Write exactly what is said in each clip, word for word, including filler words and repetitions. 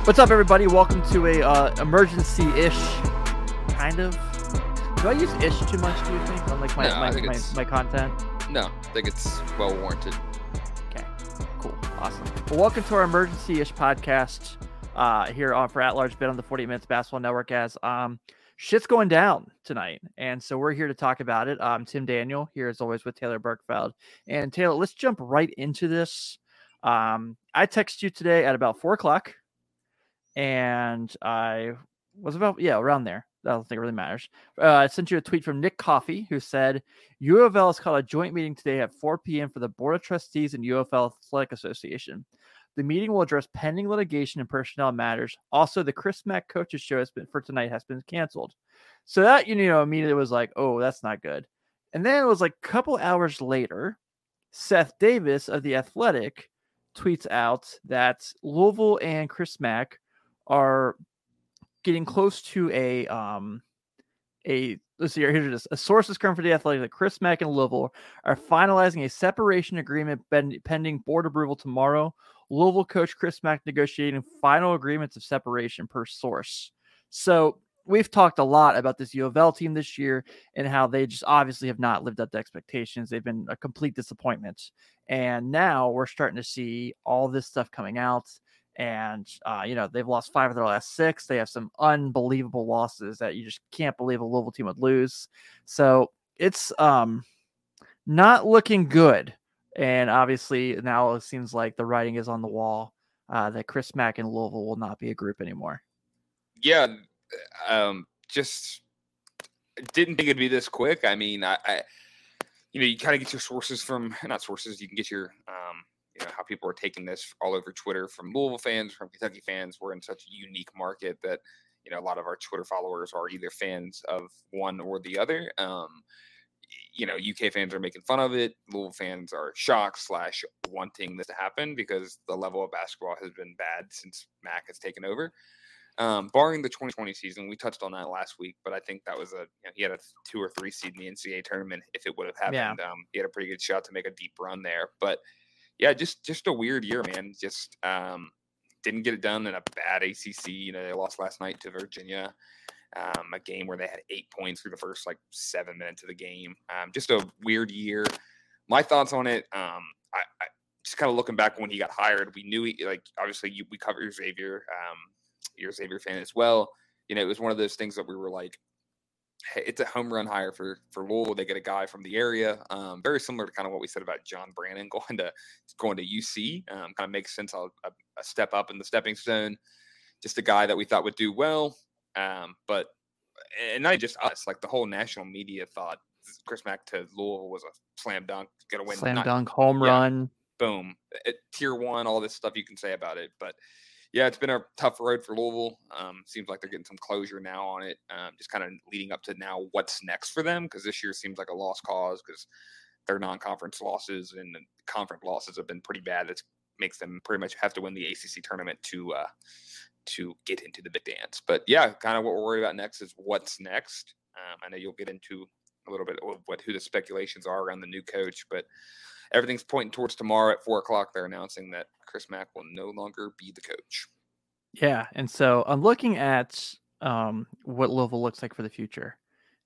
What's up, everybody? Welcome to a uh, emergency-ish, kind of. Do I use ish too much, do you think, on like my, No, my, I think my, it's- my content? No, I think it's well warranted. Okay, cool, awesome. Well, welcome to our emergency-ish podcast uh, here on for At Large Bet on the forty Minutes Basketball Network. As um, shit's going down tonight, and so we're here to talk about it. Um, Tim Daniel here as always with Taylor Berkfeld. And Taylor, let's jump right into this. Um, I texted you today at about four o'clock. And I was about, yeah, around there. I don't think it really matters. Uh, I sent you a tweet from Nick Coffey, who said, U of L has called a joint meeting today at four p.m. for the Board of Trustees and U of L Athletic Association. The meeting will address pending litigation and personnel matters. Also, the Chris Mack coaches show has been, for tonight has been canceled. So that, you know, immediately was like, oh, that's not good. And then it was like a couple hours later, Seth Davis of The Athletic tweets out that Louisville and Chris Mack are getting close to a um a let's see here, here's this. A source has come for The Athletic that Chris Mack and Louisville are finalizing a separation agreement pending board approval tomorrow. Louisville coach Chris Mack negotiating final agreements of separation per source. So we've talked a lot about this U of L team this year and how they just obviously have not lived up to expectations. They've been a complete disappointment. And now we're starting to see all this stuff coming out. And, uh, you know, they've lost five of their last six. They have some unbelievable losses that you just can't believe a Louisville team would lose. So it's um, not looking good. And obviously now it seems like the writing is on the wall uh, that Chris Mack and Louisville will not be a group anymore. Yeah, um, just didn't think it'd be this quick. I mean, I, I you know, you kind of get your sources from, not sources, you can get your, um, you know, how people are taking this all over Twitter from Louisville fans, from Kentucky fans. We're in such a unique market that, you know, a lot of our Twitter followers are either fans of one or the other. Um, you know, U K fans are making fun of it. Louisville fans are shocked slash wanting this to happen because the level of basketball has been bad since Mack has taken over. Um, barring the twenty twenty season, we touched on that last week, but I think that was a, you know, he had a two or three seed in the N C double A tournament. If it would have happened, yeah. um, he had a pretty good shot to make a deep run there. But yeah, just just a weird year, man. Just um, didn't get it done in a bad A C C. You know, they lost last night to Virginia, um, a game where they had eight points through the first like seven minutes of the game. Um, just a weird year. My thoughts on it, um, I, I just kind of looking back when he got hired, we knew he, like obviously you, we covered Xavier. Um, you're a Xavier fan as well. You know, it was one of those things that we were like, hey, it's a home run hire for for Louisville. They get a guy from the area, um, very similar to kind of what we said about John Brannon going to going to U C. Um, kind of makes sense. A, a step up in the stepping stone. Just a guy that we thought would do well, um, but and not just us. Like the whole national media thought Chris Mack to Louisville was a slam dunk, going to win, slam not, dunk, home yeah, run, boom, it, tier one, all this stuff you can say about it, but. Yeah, it's been a tough road for Louisville. Um, seems like they're getting some closure now on it. Um, just kind of leading up to now what's next for them, because this year seems like a lost cause because their non-conference losses and the conference losses have been pretty bad. It makes them pretty much have to win the A C C tournament to uh, to get into the big dance. But yeah, kind of what we're worried about next is what's next. Um, I know you'll get into a little bit of what who the speculations are around the new coach, but everything's pointing towards tomorrow at four o'clock. They're announcing that Chris Mack will no longer be the coach. Yeah, and so I'm looking at um, what Louisville looks like for the future,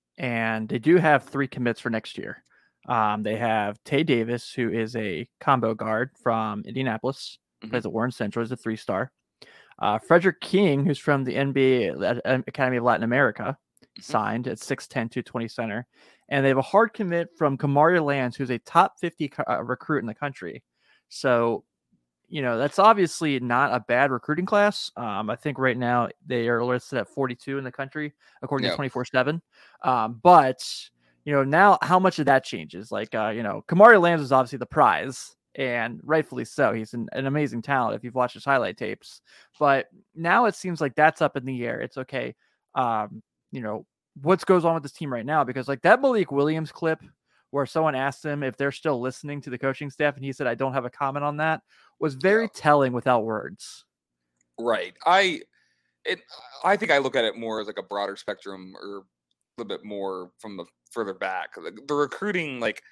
and they do have three commits for next year. Um, they have Tay Davis, who is a combo guard from Indianapolis, mm-hmm. plays at Warren Central, is a three-star. Uh, Frederick King, who's from the N B A Academy of Latin America, mm-hmm. signed at six ten, two twenty center. And they have a hard commit from Kamari Lands, who's a top fifty uh, recruit in the country. So, you know, that's obviously not a bad recruiting class. Um, I think right now they are listed at forty-two in the country, according yep. to twenty-four seven. Um, but, you know, now how much of that changes? Like, uh, you know, Kamari Lands is obviously the prize, and rightfully so. He's an, an amazing talent if you've watched his highlight tapes. But now it seems like that's up in the air. It's okay. Um, you know, what goes on with this team right now, because like that Malik Williams clip where someone asked him if they're still listening to the coaching staff and he said, I don't have a comment on that, was very yeah. telling without words. Right. I, it, I think I look at it more as like a broader spectrum or a little bit more from the further back. The, the recruiting, like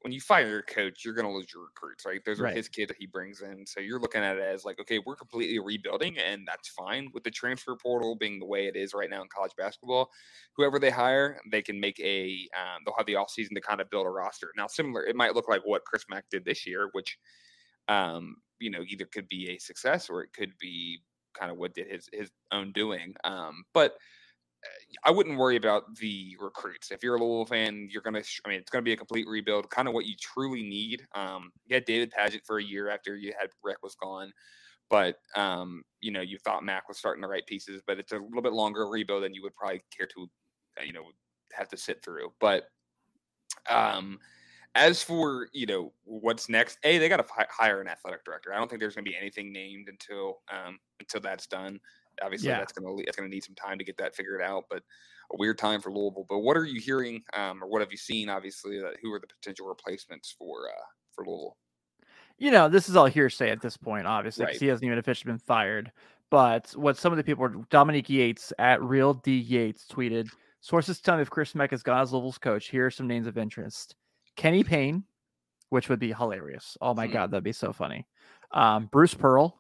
when you fire your coach, you're going to lose your recruits, right? Those are Right. his kids that he brings in. So you're looking at it as like, okay, we're completely rebuilding, and that's fine. With the transfer portal being the way it is right now in college basketball, whoever they hire, they can make a, um, they'll have the offseason to kind of build a roster. Now, similar, it might look like what Chris Mack did this year, which, um, you know, either could be a success or it could be kind of what did his, his own doing. Um, but I wouldn't worry about the recruits. If you're a Louisville fan, you're gonna. I mean, it's gonna be a complete rebuild. Kind of what you truly need. Um, you had David Paget for a year after you had Rick was gone, but um, you know, you thought Mac was starting the right pieces, but it's a little bit longer rebuild than you would probably care to, uh, you know, have to sit through. But um, as for you know what's next, a they got to fi- hire an athletic director. I don't think there's going to be anything named until um, until that's done. Obviously, Yeah. that's going to that's going to need some time to get that figured out. But a weird time for Louisville. But what are you hearing, um, or what have you seen? Obviously, that who are the potential replacements for uh, for Louisville? You know, this is all hearsay at this point, obviously, because Right. he hasn't even officially been fired. But what some of the people were, Dominique Yates at Real D Yates tweeted, sources tell me if Chris Mack is gone as Louisville's coach, here are some names of interest. Kenny Payne, which would be hilarious. Oh my Hmm. God, that'd be so funny. Um, Bruce Pearl,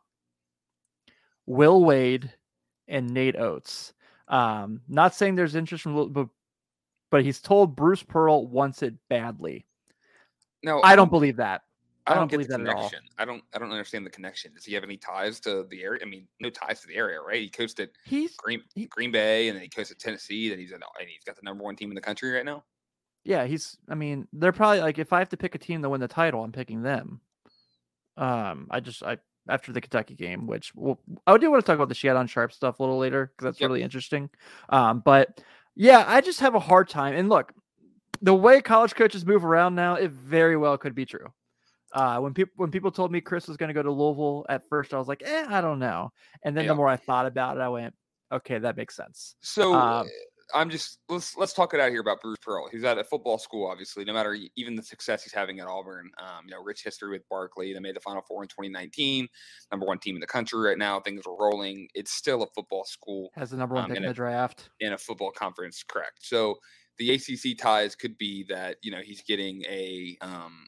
Will Wade, and Nate Oates. Um, not saying there's interest from, but, but he's told Bruce Pearl wants it badly. No, I, I don't believe that. I don't, I don't get believe the that at all. connection. I don't. I don't understand the connection. Does he have any ties to the area? I mean, no ties to the area, right? He coached at He's Green he, Green Bay, and then he coached at Tennessee. Then he's in, and he's got the number one team in the country right now. Yeah, he's. I mean, they're probably like if I have to pick a team to win the title, I'm picking them. Um, I just I after the Kentucky game, which well, I do want to talk about the Shannon Sharp stuff a little later because that's Yep. really interesting. Um, but yeah, I just have a hard time. And look, the way college coaches move around now, it very well could be true. Uh, when people when people told me Chris was going to go to Louisville at first, I was like, eh, I don't know. And then Yeah. the more I thought about it, I went, okay, that makes sense. So Um, I'm just let's let's talk it out here about Bruce Pearl. He's at a football school, obviously. No matter even the success he's having at Auburn, um, you know, rich history with Barkley. They made the Final Four in twenty nineteen, number one team in the country right now. Things are rolling. It's still a football school. has the number one um, pick in in a, the draft. in a football conference, correct? So the A C C ties could be that you know he's getting a um,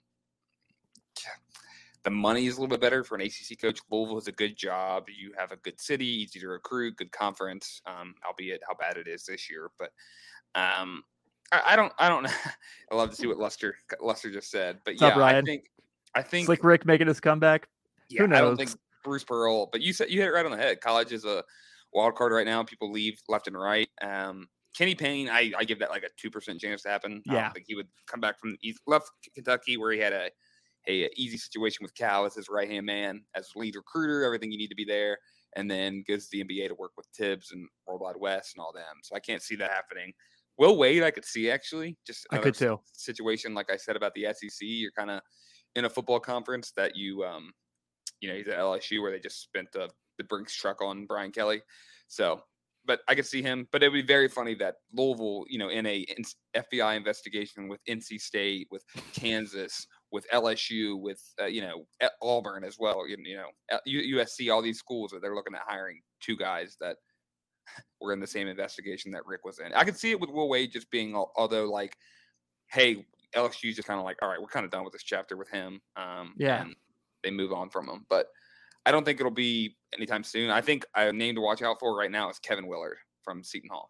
the money is a little bit better for an A C C coach. Louisville has a good job. You have a good city, easy to recruit, good conference. Um, albeit how bad it is this year, but um, I, I don't, I don't. I love to see what Lester Lester just said, but What's yeah, up, Ryan? I think, I think, Slick Rick making his comeback. yeah, Who knows? I don't think Bruce Pearl. But you said you hit it right on the head. College is a wild card right now. People leave left and right. Um, Kenny Payne, I, I give that like a two percent chance to happen. I Yeah. don't think he would come back from East left Kentucky where he had a a easy situation with Cal as his right hand man, as lead recruiter, everything you need to be there, and then goes to the N B A to work with Tibbs and World Wide West and all them. So I can't see that happening. Will Wade, I could see actually. Just I could too. Situation like I said about the S E C. You're kind of in a football conference that you, um, you know, he's at L S U where they just spent the the Brinks truck on Brian Kelly. So, but I could see him. But it would be very funny that Louisville, you know, in a F B I investigation with N C State, with Kansas, with L S U, with uh, you know Auburn as well, you, you know U S C, all these schools that they're looking at hiring two guys that were in the same investigation that Rick was in. I could see it with Will Wade just being, although like, hey, L S U's just kind of like, all right, we're kind of done with this chapter with him. Um, Yeah. and they move on from him, but I don't think it'll be anytime soon. I think a name to watch out for right now is Kevin Willard from Seton Hall.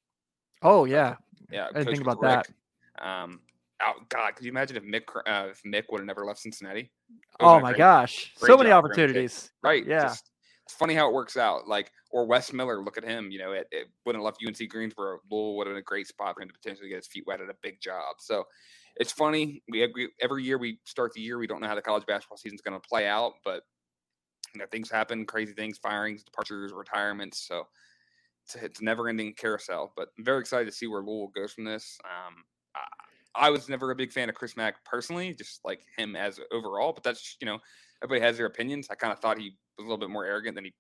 Oh yeah, yeah. I didn't think with about Rick. that. Um, oh God, could you imagine if Mick uh, if Mick would have never left Cincinnati? Oh my great, gosh, so many opportunities. Right. Yeah. Just, it's funny how it works out. Like, or Wes Miller, look at him. You know, it, it wouldn't have left U N C Greensboro. Louisville would have been a great spot for him to potentially get his feet wet at a big job. So it's funny. We every, every year we start the year, we don't know how the college basketball season is going to play out, but you know, things happen, crazy things, firings, departures, retirements. So it's a, it's a never-ending carousel. But I'm very excited to see where Louisville goes from this. Um, I, I was never a big fan of Chris Mack personally, just like him as overall. But that's, you know, everybody has their opinions. I kind of thought he was a little bit more arrogant than he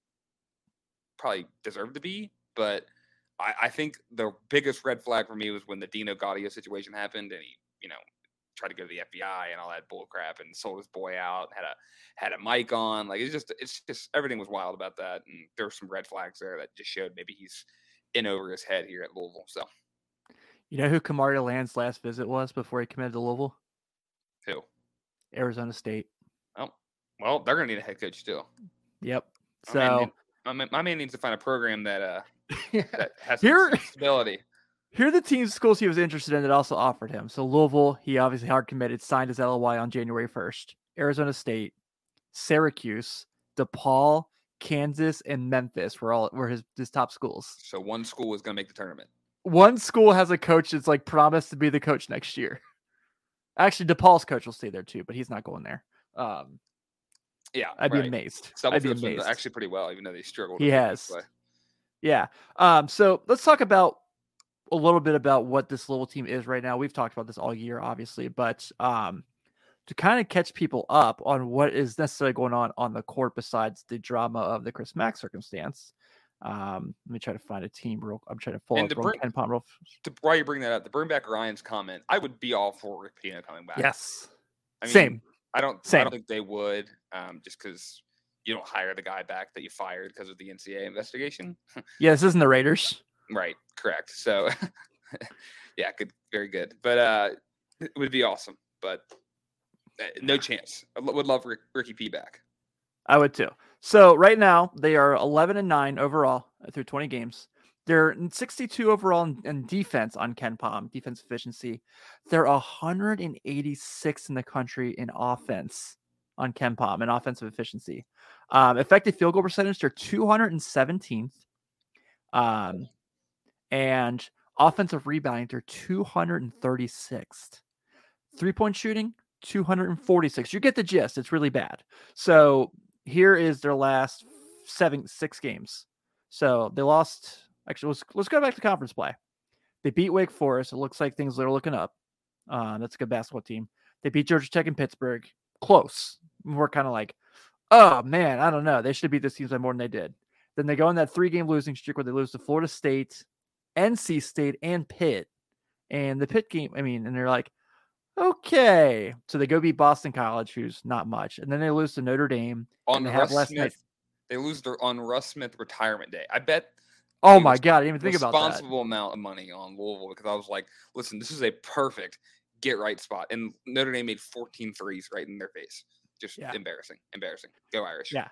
probably deserved to be. But I, I think the biggest red flag for me was when the Dino Gaudio situation happened, and he, you know, tried to go to the F B I and all that bull crap and sold his boy out, had a had a mic on. Like, it's just it's just everything was wild about that. And there were some red flags there that just showed maybe he's in over his head here at Louisville. So you know who Kamari Land's last visit was before he committed to Louisville? Who? Arizona State. Oh, well, they're going to need a head coach too. Yep. My So man, need, my, man, my man needs to find a program that uh that has here, some stability. Here are the teams, schools he was interested in that also offered him. So Louisville, he obviously hard committed, signed his L O I on January first. Arizona State, Syracuse, DePaul, Kansas, and Memphis were all were his, his top schools. So one school is going to make the tournament. One school has a coach that's like promised to be the coach next year. Actually, DePaul's coach will stay there too, but he's not going there. Um, yeah, I'd right. be amazed. Stubblefield's I'd be amazed. Actually, pretty well, even though they struggled. He has. Yeah. Um. So let's talk about a little bit about what this Louisville team is right now. We've talked about this all year, obviously, but um, to kind of catch people up on what is necessarily going on on the court besides the drama of the Chris Mack circumstance. Um, let me try to find a team real. I'm trying to pull and up bring, KenPom real. To, why you bring that up, to bring back Ryan's comment, I would be all for Rick Pitino coming back. Yes. I mean, Same. I don't. Same. I don't think they would. Um, just because you don't hire the guy back that you fired because of the N C A A investigation. Yeah, this isn't the Raiders. Right. Correct. So, yeah, good. Very good. But uh, it would be awesome. But uh, no chance. I would love Rick, Ricky P back. I would too. So right now they are eleven and nine overall through twenty games. They're sixty-two overall in, in defense on KenPom, defense efficiency. They're one hundred eighty-six in the country in offense on KenPom and offensive efficiency. Um, effective field goal percentage, they're two hundred seventeenth. Um, and offensive rebounding, they're two hundred thirty-sixth. Three-point shooting, two hundred forty-six. You get the gist. It's really bad. So here is their last seven, six games. So they lost. Actually, let's, let's go back to conference play. They beat Wake Forest. It looks like things are looking up. Uh, that's a good basketball team. They beat Georgia Tech and Pittsburgh. Close. We're kind of like, oh, man, I don't know. They should beat this team by more than they did. Then they go on that three-game losing streak where they lose to Florida State, N C State, and Pitt. And the Pitt game, I mean, and they're like, okay. So they go beat Boston College, who's not much. And then they lose to Notre Dame. On they Russ have last Smith, night. They lose their on Russ Smith retirement day. I bet. Oh my God, I didn't even think about that. Responsible amount of money on Louisville because I was like, listen, this is a perfect get right spot. And Notre Dame made fourteen threes right in their face. Just yeah. embarrassing. Embarrassing. Go Irish. Yeah.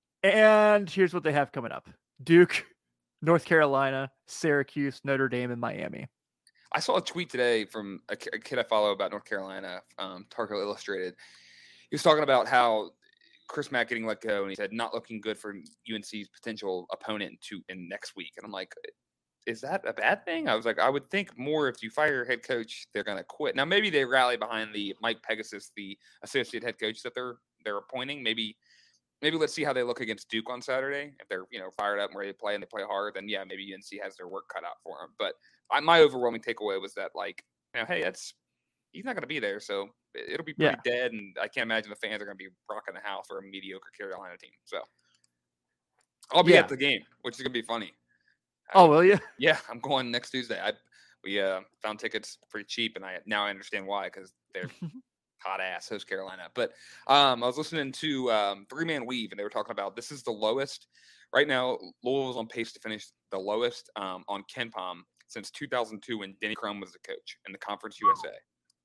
And here's what they have coming up. Duke, North Carolina, Syracuse, Notre Dame, and Miami. I saw a tweet today from a kid I follow about North Carolina, um, Tarko Illustrated. He was talking about how Chris Mack getting let go, and he said not looking good for U N C's potential opponent to in next week. And I'm like, is that a bad thing? I was like, I would think more if you fire your head coach, they're going to quit. Now maybe they rally behind the Mike Pegasus, the associate head coach that they're they're appointing. Maybe maybe let's see how they look against Duke on Saturday. If they're you know fired up and ready to play and they play hard, then yeah, maybe U N C has their work cut out for them. But I, my overwhelming takeaway was that like, you know, hey, that's he's not going to be there, so it'll be pretty yeah. dead, and I can't imagine the fans are going to be rocking the house for a mediocre Carolina team. So I'll be yeah. at the game, which is going to be funny. Oh, will you? Yeah, I'm going next Tuesday. I we uh, found tickets pretty cheap, and I now I understand why because they're hot ass host Carolina. But um, I was listening to um, Three Man Weave, and they were talking about this is the lowest right now. Louisville's on pace to finish the lowest um, on KenPom since two thousand two when Denny Crum was the coach in the Conference U S A.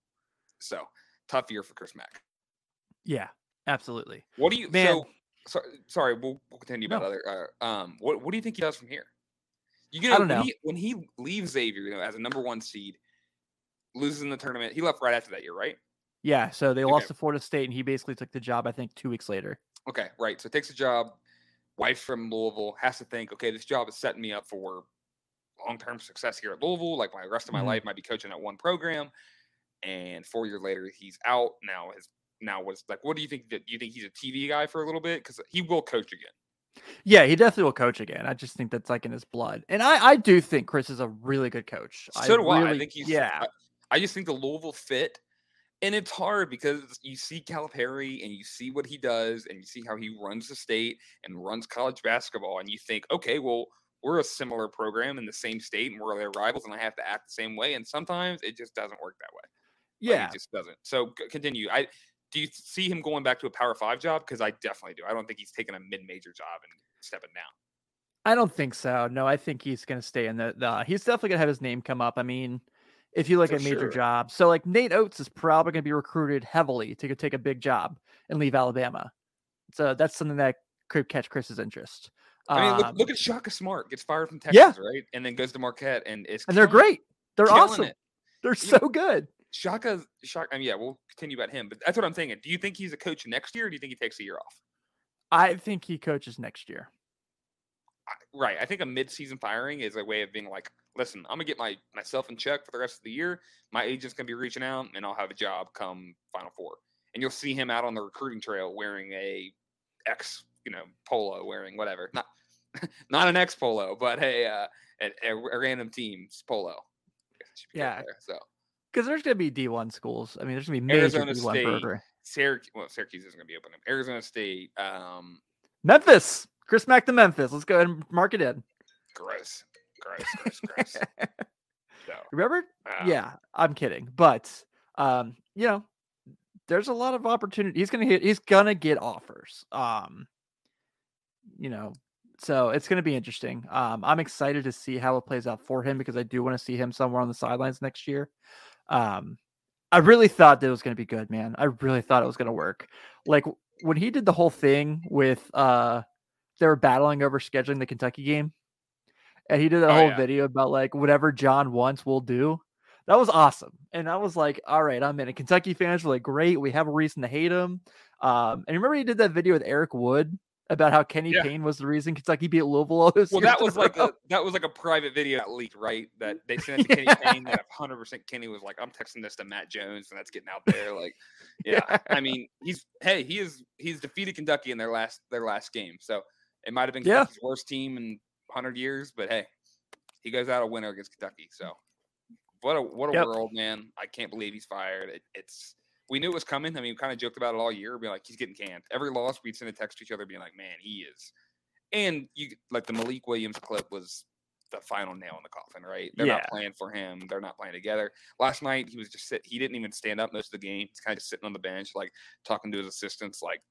So tough year for Chris Mack. Yeah, absolutely. What do you? Man. So sorry, sorry. We'll, we'll continue about no. other. Uh, um, what what do you think he does from here? You know, I don't when know. He, when he leaves Xavier, you know, as a number one seed, loses in the tournament. He left right after that year, right? Yeah. So they okay. lost to Florida State, and he basically took the job. I think two weeks later. Okay, right. So takes a job. Wife from Louisville has to think, okay, this job is setting me up for long-term success here at Louisville. Like my rest of my mm-hmm. life might be coaching at one program. And four years later, he's out. Now his now what's like? What do you think? That you think he's a T V guy for a little bit because he will coach again? Yeah, he definitely will coach again. I just think that's like in his blood, and I, I do think Chris is a really good coach. So I do I. really, I think he's. Yeah, I, I just think the Louisville fit, and it's hard because you see Calipari and you see what he does, and you see how he runs the state and runs college basketball, and you think, okay, well. We're a similar program in the same state, and we're their rivals, and I have to act the same way. And sometimes it just doesn't work that way. Yeah, like it just doesn't. So continue. I do you see him going back to a Power Five job? Because I definitely do. I don't think he's taking a mid-major job and stepping down. I don't think so. No, I think he's going to stay in the, the. He's definitely going to have his name come up. I mean, if you look For at major sure. jobs. So like Nate Oates is probably going to be recruited heavily to go take a big job and leave Alabama. So that's something that could catch Chris's interest. I mean, look Um, look at Shaka Smart, gets fired from Yeah. Texas, right? And then goes to Marquette and is and they're killing it, great. They're killing awesome. it. They're You so know- good. Shaka, Shaka, I mean, yeah, we'll continue about him, but that's what I'm thinking. Do you think he's a coach next year, or do you think he takes a year off? I think he coaches next year. I, right. I think a mid-season firing is a way of being like, listen, I'm gonna get my myself in check for the rest of the year. My agent's gonna be reaching out, and I'll have a job come Final Four. And you'll see him out on the recruiting trail wearing a X, you know, polo, wearing whatever, not not an X polo, but a uh, a, a random team's polo. Yeah. There, so Because there's going to be D one schools. I mean, there's going to be major Arizona D one State, program. Syracuse, well, Syracuse isn't gonna be open. Arizona State, um, Memphis. Chris Mack to Memphis. Let's go ahead and mark it in. gross, gross, gross, gross. So, Remember? um, Yeah, I'm kidding. But um, you know, there's a lot of opportunity. He's gonna hit he's gonna get offers. Um, you know, so it's gonna be interesting. Um, I'm excited to see how it plays out for him because I do want to see him somewhere on the sidelines next year. Um, I really thought that it was gonna be good, man. I really thought it was gonna work. Like when he did the whole thing with uh they were battling over scheduling the Kentucky game. And he did a Oh, whole yeah. video about like whatever John wants, we'll do. That was awesome. And I was like, all right, I'm in. And Kentucky fans were like, great. We have a reason to hate him. Um, and remember he did that video with Eric Wood about how Kenny Yeah. Payne was the reason Kentucky beat Louisville all those Well, years that in was a like row? a that was like a private video that leaked, right? That they sent it to Yeah. Kenny Payne. That one hundred percent Kenny was like, "I'm texting this to Matt Jones," and that's getting out there. Like, yeah, Yeah. I mean, he's hey, he is he's defeated Kentucky in their last their last game, so it might have been Yeah. Kentucky's worst team in one hundred years, but hey, he goes out a winner against Kentucky. So, what a what a Yep. world, man! I can't believe he's fired. It, it's we knew it was coming. I mean, we kind of joked about it all year, being like, he's getting canned. Every loss, we'd send a text to each other, being like, man, he is. And you like the Malik Williams clip was the final nail in the coffin, right? They're Yeah. not playing for him. They're not playing together. Last night he was just sit. He didn't even stand up most of the game. He's kind of just sitting on the bench, like talking to his assistants, like.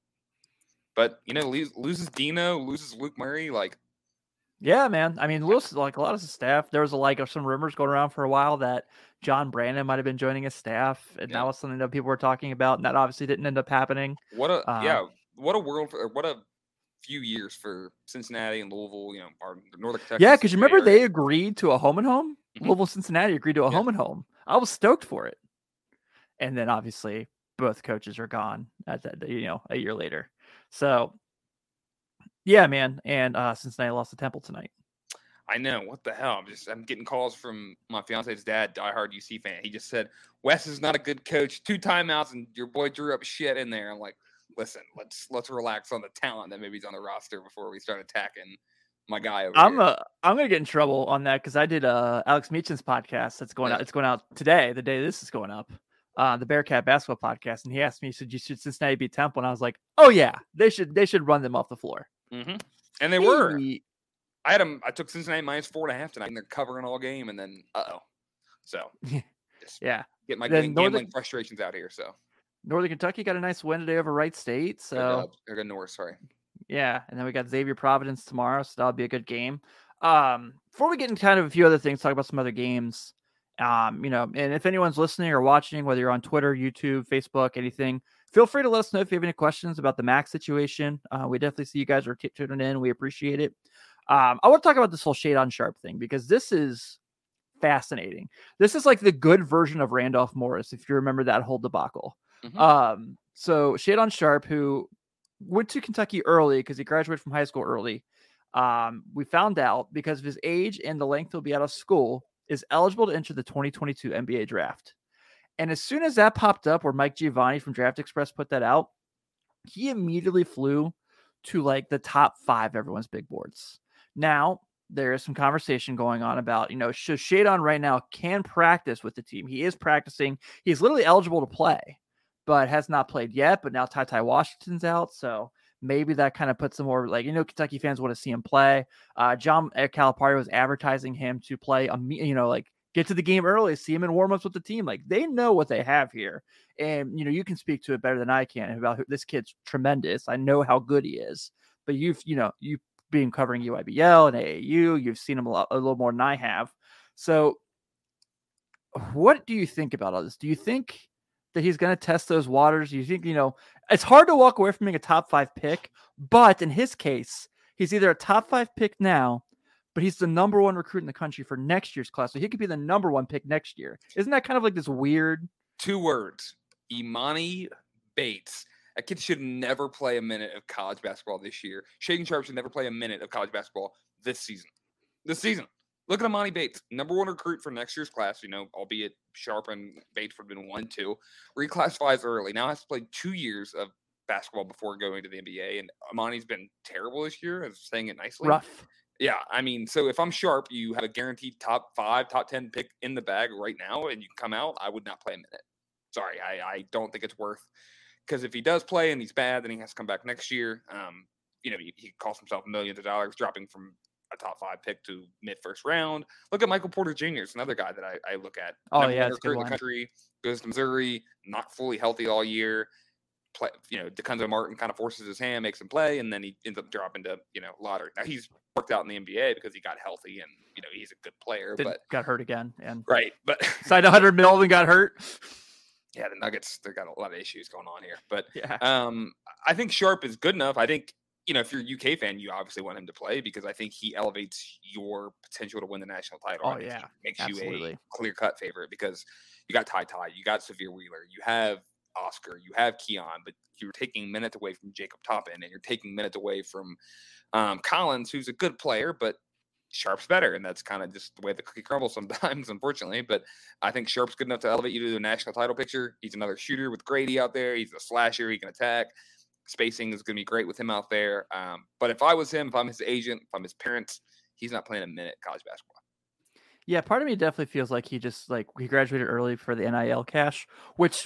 But you know, lose, loses Dino, loses Luke Murray, like. Yeah, man. I mean, Lewis, like a lot of his staff, there was a, like some rumors going around for a while that John Brandon might have been joining his staff, and Yeah. that was something that people were talking about, and that obviously didn't end up happening. What a Um, yeah, what a world, for, what a few years for Cincinnati and Louisville. You know, our Northern Kentucky. Yeah, because you remember area. they agreed to a home and home. Mhm. Louisville, Cincinnati agreed to a Yeah. home and home. I was stoked for it, and then obviously both coaches are gone at that. You know, a year later. So, yeah, man, and uh, Cincinnati lost to Temple tonight. I know, what the hell? I'm just I'm getting calls from my fiance's dad, diehard U C fan. He just said Wes is not a good coach. Two timeouts and your boy drew up shit in there. I'm like, listen, let's let's relax on the talent that maybe is on the roster before we start attacking my guy over I'm here. uh, I'm gonna get in trouble on that because I did uh Alex Meacham's podcast that's going Yeah. out. It's going out today, the day this is going up. Uh, the Bearcat basketball podcast, and he asked me, he said, "You should Cincinnati beat Temple?" And I was like, "Oh yeah, they should. They should run them off the floor." hmm And they were. He- I had them. I took Cincinnati minus four and a half tonight, and they're covering all game. And then, uh oh. So, just yeah. get my Then gam- Northern- gambling frustrations out here. So, Northern Kentucky got a nice win today over Wright State. they're So dub. They're good north. Sorry. yeah, and then we got Xavier Providence tomorrow, so that'll be a good game. Um, before we get into kind of a few other things, talk about some other games. Um, you know, and if anyone's listening or watching, whether you're on Twitter, YouTube, Facebook, anything, feel free to let us know if you have any questions about the Max situation. Uh, we definitely see you guys are t- tuning in. We appreciate it. Um, I want to talk about this whole Shade on Sharp thing because this is fascinating. This is like the good version of Randolph Morris, if you remember that whole debacle. Mhm. Um, so Shade on Sharp, who went to Kentucky early because he graduated from high school early. Um, we found out because of his age and the length he'll be out of school, is eligible to enter the twenty twenty-two N B A draft. And as soon as that popped up, where Mike Giovanni from Draft Express put that out, he immediately flew to like the top five everyone's big boards. Now there is some conversation going on about, you know, Shadon right now can practice with the team. He is practicing. He's literally eligible to play, but has not played yet. But now Ty Ty Washington's out, so maybe that kind of puts some more, like, you know, Kentucky fans want to see him play. Uh, John Calipari was advertising him to play, a, you know, like get to the game early, see him in warmups with the team. Like they know what they have here, and you know, you can speak to it better than I can about who, this kid's tremendous. I know how good he is, but you've, you know, you've been covering U I B L and A A U. You've seen him a, lot, a little more than I have. So what do you think about all this? Do you think that he's going to test those waters? Do you think, you know, it's hard to walk away from being a top five pick, but in his case, he's either a top five pick now, but he's the number one recruit in the country for next year's class. So he could be the number one pick next year. Isn't that kind of like this weird? Two words, Imani Bates. That kid should never play a minute of college basketball this year. Shaedon Sharpe should never play a minute of college basketball this season. This season. Look at Imani Bates, number one recruit for next year's class, you know, albeit Sharpe and Bates would have been one, two. Reclassifies early. Now has to play two years of basketball before going to the N B A. And Imani's been terrible this year, as saying it nicely. Rough. Yeah, I mean, so if I'm Sharpe, you have a guaranteed top five, top ten pick in the bag right now, and you can come out, I would not play a minute. Sorry, I, I don't think it's worth. Because if he does play and he's bad, then he has to come back next year. Um, you know, he, he costs himself millions of dollars, dropping from a top five pick to mid first round. Look at Michael Porter Junior It's another guy that I, I look at. Oh, Number yeah, one it's recruit in the country, goes to Missouri, not fully healthy all year. Play, you know, DeConzo Martin kind of forces his hand, makes him play, and then he ends up dropping to, you know, lottery. Now he's worked out in the N B A because he got healthy and, you know, he's a good player. Did, but got hurt again. And right, but signed one hundred mil and got hurt. Yeah, the Nuggets, they've got a lot of issues going on here. But yeah. um, I think Sharpe is good enough. I think, you know, if you're a U K fan, you obviously want him to play because I think he elevates your potential to win the national title. Oh, I think yeah. He makes Absolutely. you a clear-cut favorite because you got Ty Ty, you got Severe Wheeler, you have Oscar, you have Keon, but you're taking minutes away from Jacob Toppin, and you're taking minutes away from um, Collins, who's a good player, but Sharpe's better, and that's kind of just the way the cookie crumbles sometimes, unfortunately. But I think Sharpe's good enough to elevate you to the national title picture. He's another shooter with Grady out there. He's a slasher. He can attack. Spacing is going to be great with him out there. Um, but if I was him, if I'm his agent, if I'm his parents, he's not playing a minute college basketball. Yeah, part of me definitely feels like he just like he graduated early for the N I L cash, which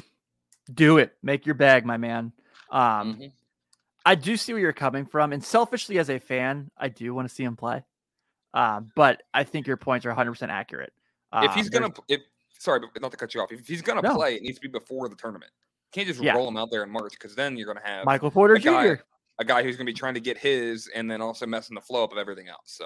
do it. Make your bag, my man. Um, mm-hmm. I do see where you're coming from, and selfishly as a fan, I do want to see him play. Uh, but I think your points are one hundred percent accurate. Um, if he's going to, if sorry, but not to cut you off, if he's going to no. play, it needs to be before the tournament. You can't just yeah. roll him out there in March because then you're going to have Michael Porter a guy, Junior a guy who's going to be trying to get his and then also messing the flow up of everything else. So,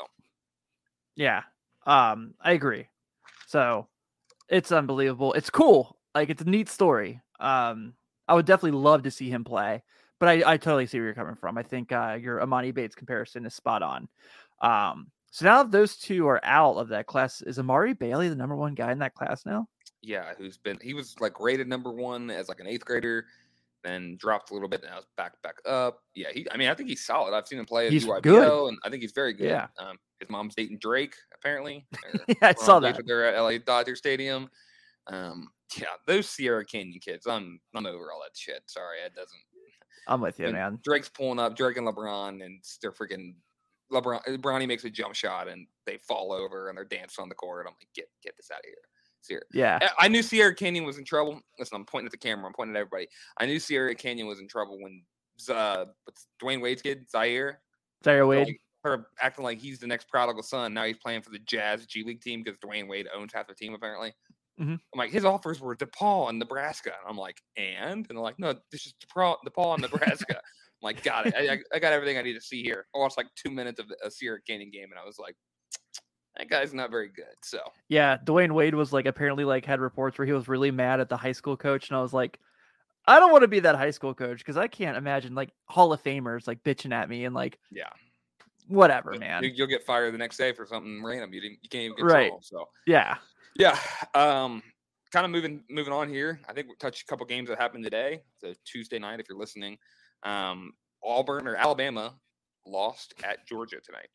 yeah, um, I agree. So it's unbelievable. It's cool. Like it's a neat story. Um, I would definitely love to see him play, but I, I totally see where you're coming from. I think uh, your Imani Bates comparison is spot on. Um, So now that those two are out of that class, is Amari Bailey the number one guy in that class now? Yeah, who's been he was like rated number one as like an eighth grader, then dropped a little bit, and now back back up. Yeah, he. I mean, I think he's solid. I've seen him play at he's U I B O, good. and I think he's very good. Yeah. Um, his mom's dating Drake, apparently. yeah, I saw that. They're at L A Dodger Stadium. Um, yeah, those Sierra Canyon kids. I'm I'm over all that shit. Sorry, it doesn't. I'm with you, when man. Drake's pulling up, Drake and LeBron, and they're freaking. LeBron, Bronny makes a jump shot and they fall over and they're dancing on the court. I'm like, get get this out of here. Sierra. Yeah. I knew Sierra Canyon was in trouble. Listen, I'm pointing at the camera. I'm pointing at everybody. I knew Sierra Canyon was in trouble when uh, what's Dwayne Wade's kid, Zaire. Zaire Wade. Like, her acting like he's the next prodigal son. Now he's playing for the Jazz G League team because Dwayne Wade owns half the team, apparently. Mm-hmm. I'm like, his offers were DePaul and Nebraska. And I'm like, and? And they're like, no, this is DePaul, DePaul and Nebraska. I'm like, got it. I, I got everything I need to see here. I watched like two minutes of a Sierra Canyon game, and I was like, that guy's not very good. So yeah, Dwayne Wade was like apparently like had reports where he was really mad at the high school coach, and I was like, I don't want to be that high school coach because I can't imagine like Hall of Famers like bitching at me and like yeah, whatever, but man. You'll get fired the next day for something random. You didn't, you can't even get right. trouble, so yeah, yeah. Um, kind of moving moving on here. I think we'll touch a couple games that happened today. It's a Tuesday night if you're listening. Um, Auburn or Alabama lost at Georgia tonight.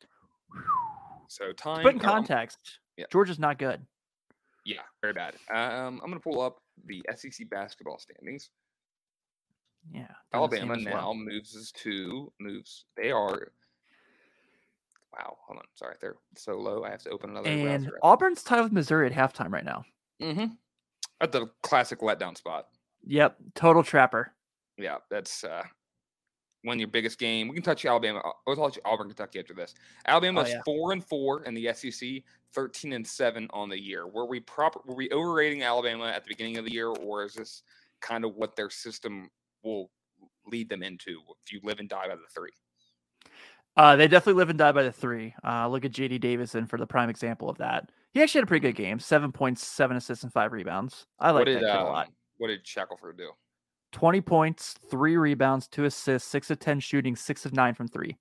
So time. Put in context, yeah. Georgia's not good. Yeah, very bad. Um, I'm going to pull up the S E C basketball standings. Yeah, Alabama now well. moves to moves. They are. Wow, hold on. Sorry, they're so low. I have to open another. And browser. Auburn's tied with Missouri at halftime right now. Mm-hmm. At the classic letdown spot. Yep, total trapper. Yeah, that's. Uh, Win your biggest game. We can touch Alabama. I'll touch Auburn, Kentucky after this. Alabama's oh, yeah. four and four in the S E C, thirteen and seven on the year. Were we proper? Were we overrating Alabama at the beginning of the year, or is this kind of what their system will lead them into if you live and die by the three? Uh, they definitely live and die by the three. Uh, look at J D Davison for the prime example of that. He actually had a pretty good game. Seven points, seven assists, and five rebounds. I like that kid um, a lot. What did Shackelford do? twenty points, three rebounds, two assists, six of ten shooting, six of nine from three.